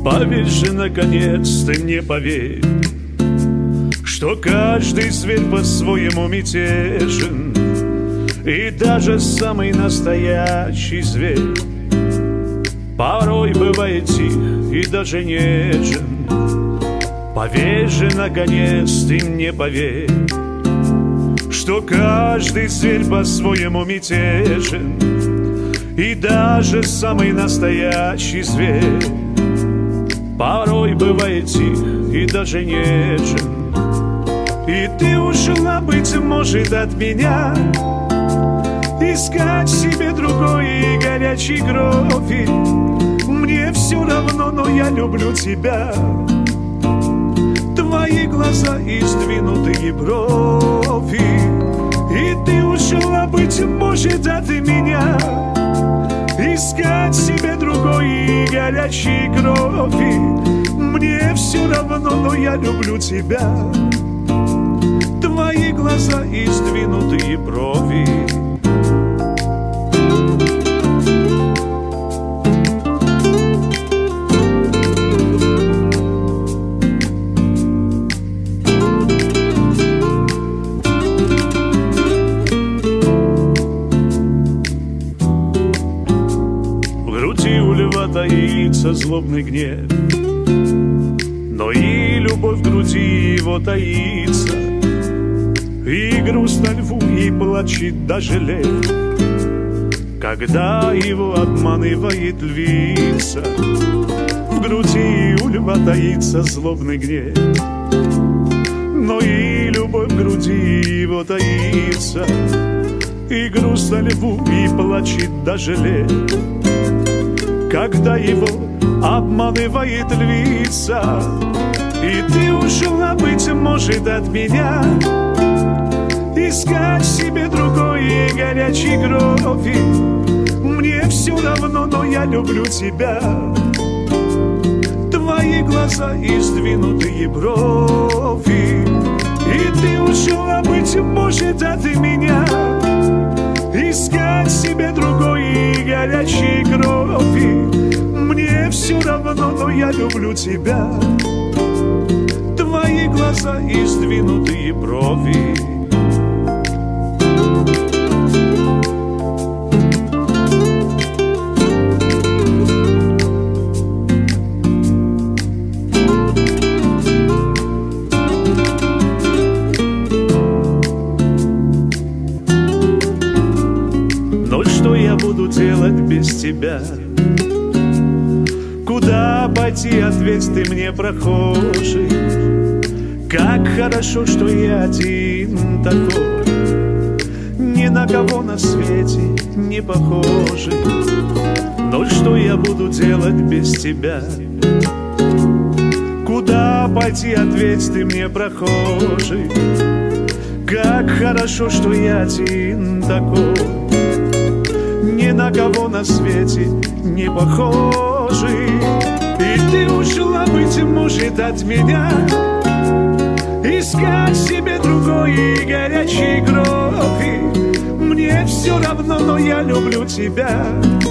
Поверь же, наконец, ты мне поверь, что каждый зверь по-своему мятежен, и даже самый настоящий зверь порой бывает тих и даже нежен. Поверь же, наконец, ты мне поверь, что каждый зверь по-своему мятежен, и даже самый настоящий зверь порой бывает тих и даже нежен. И ты ушла, быть может, от меня, искать себе другой и горячей крови. Мне все равно, но я люблю тебя. Твои глаза и сдвинутые брови. И ты ушла, быть может, от меня, искать себе другой и горячей крови. Мне все равно, но я люблю тебя. Твои глаза и сдвинутые брови. В груди у льва таится злобный гнев, но и любовь в груди его таится. И грустно льву, и плачет даже лев, когда его обманывает львица. В груди у льва таится злобный гнев, но и любовь в груди его таится. И грустно льву, и плачет даже лев, когда его обманывает львица. И ты ушла, быть может, от меня, искать себе другой и горячей крови. Мне все равно, но я люблю тебя. Твои глаза и сдвинутые брови. И ты ушла, быть может, от меня, искать себе другой и горячей крови. Мне все равно, но я люблю тебя. Твои глаза и сдвинутые брови. Но что я буду делать без тебя? Куда пойти, ответь ты мне, прохожий. Как хорошо, что я один такой, ни на кого на свете не похожий. Но что я буду делать без тебя? Куда пойти, ответь ты мне, прохожий. Как хорошо, что я один такой, ни на кого на свете не похожий. И ты ушла, быть может, от меня, искать себе другой и горячей крови. Мне все равно, но я люблю тебя.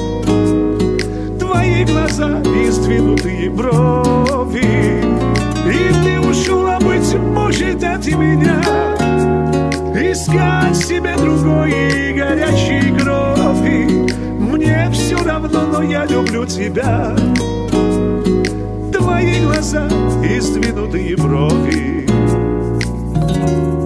Твои глаза и сдвинутые брови. И ты ушла, быть может, от меня, искать себе другой и горячей крови. Мне все равно, но я люблю тебя. Твои глаза и сдвинутые брови.